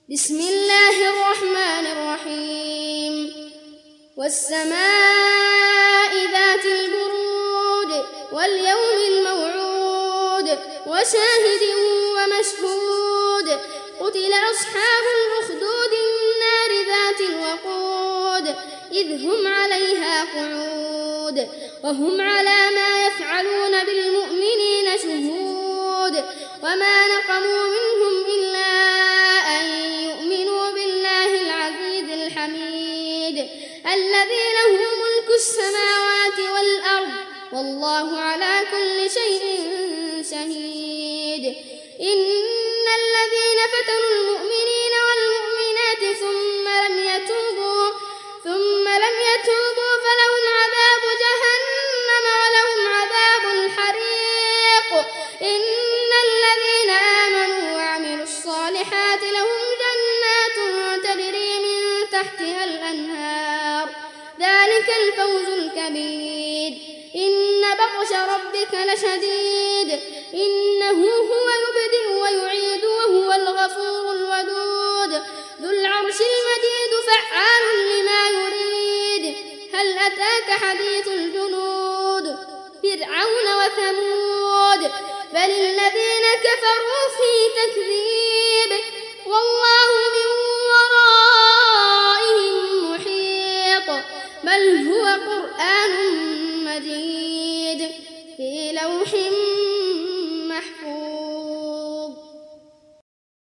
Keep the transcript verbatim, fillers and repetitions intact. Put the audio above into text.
بسم الله الرحمن الرحيم والسماء ذات البرود واليوم الموعود وشاهد ومشهود قتل أصحاب الأخدود النار ذات الوقود إذ هم عليها قعود وهم على ما يفعلون بالمؤمنين شهود وما نقموا منهم إلا أن يؤمنوا بالله العزيز الحميد الذي له ملك السماوات والأرض والله على كل شيء شهيد إن الذين فتنوا المؤمنين والمؤمنات ثم لم يتوبوا ثم لم يتوبوا فلهم عذاب جهنم ولهم عذاب الحريق إن الذين آمنوا وعملوا الصالحات لهم جنات تجري من تحتها الأنهار ذلك الفوز الكبير إن بطش ربك لشديد إنه هو يبدئ ويعيد وهو الغفور الودود ذو العرش المجيد فعال لما يريد هل أتاك حديث الجنود فرعون وثمود بل الذين كفروا في تكذيب